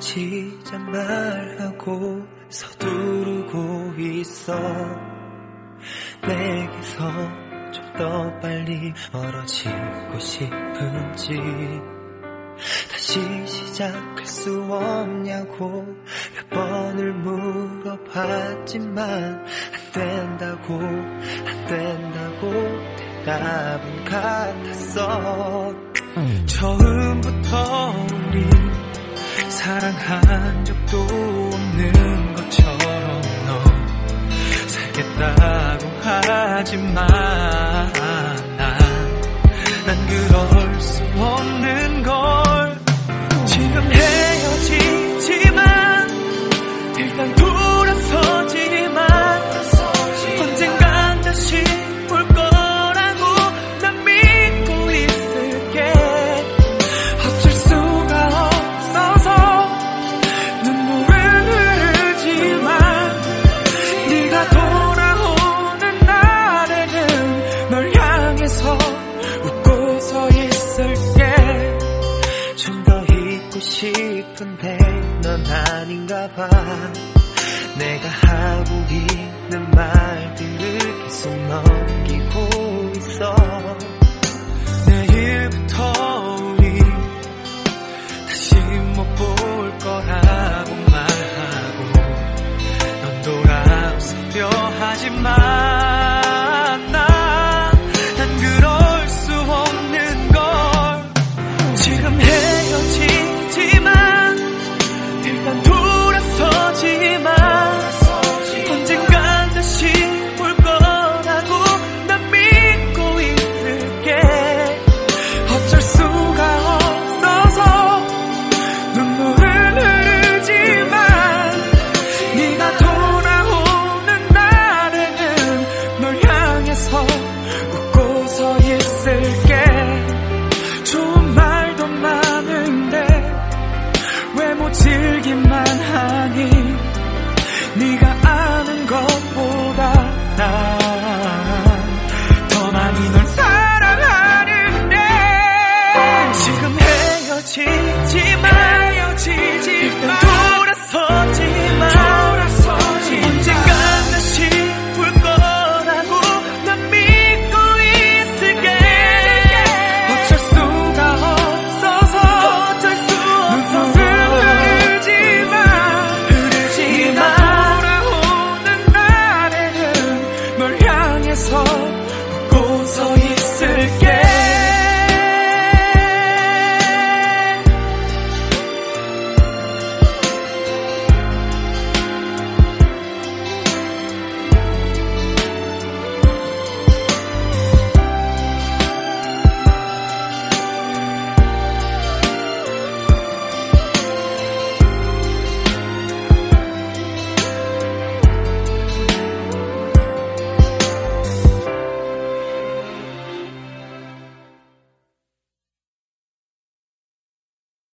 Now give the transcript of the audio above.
헤어지자 말하고 서두르고 있어. 내게서 좀 더 빨리 멀어지고 싶은지 다시 시작할 수 없냐고 몇 번을 물어봤지만 안 된다고 대답은 같았어. 처음부터 우리 사랑한 적도 없는 것처럼 너 살겠다고 하지만 난 그럴 수 없는 걸. 지금 헤어지지만 일단 돌아서지만 언젠간 다시 올 거라고 난 믿고 있을게. 어쩔 수가 없어서 눈물을 흐르지만 네가 돌아오는 날에는 널 향해서 웃고 서 있을게. 좀 더 잊고 싶은데 넌 아닌가 봐. 내가 하고 있는 말들을 계속 넘기고 있어. 내일부터 우리 다시 못 볼 거라고 말하고 넌 돌아서려 하지만 난 그럴 수 없는 걸. 지금 헤어지지만 일단 돌아서지만 언젠간 다시 올 거라고 난 믿고 있을게. 어쩔 수가 없어서 눈물을 흐르지만 네가 돌아오는 날에는 널 향해서 웃고 서 있을게. 좋은 말도 많은데 왜 못 즐기만